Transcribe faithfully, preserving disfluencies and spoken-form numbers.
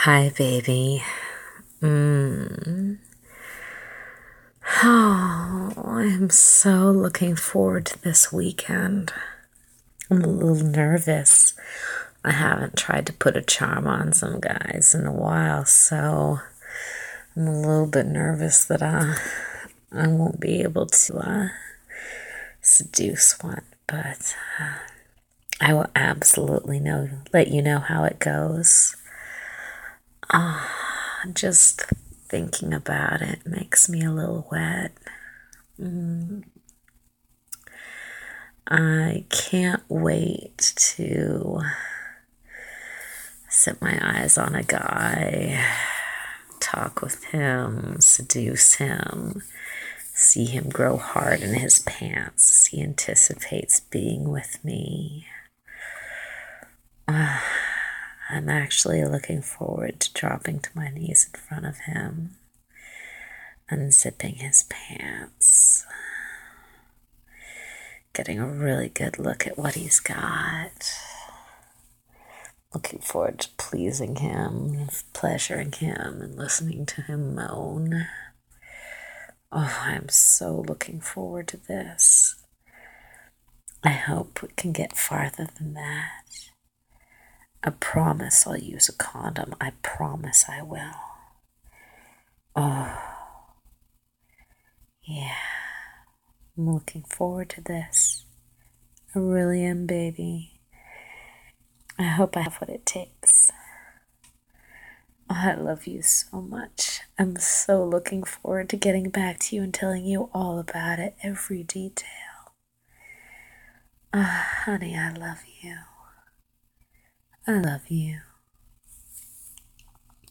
Hi, baby. Mm. Oh, I'm so looking forward to this weekend. I'm a little nervous. I haven't tried to put a charm on some guys in a while, so I'm a little bit nervous that uh, I won't be able to uh, seduce one, but uh, I will absolutely know, let you know how it goes. Just thinking about it makes me a little wet. Mm. I can't wait to set my eyes on a guy, talk with him, seduce him, see him grow hard in his pants as he anticipates being with me. Uh, I'm actually looking forward to dropping to my knees in front of him, unzipping his pants, getting a really good look at what he's got. Looking forward to pleasing him, pleasuring him, and listening to him moan. Oh, I'm so looking forward to this. I hope we can get farther than that. I promise I'll use a condom. I promise I will. Oh, yeah. I'm looking forward to this. I really am, baby. I hope I have what it takes. Oh, I love you so much. I'm so looking forward to getting back to you and telling you all about it, every detail. Ah, honey, I love you. I love you.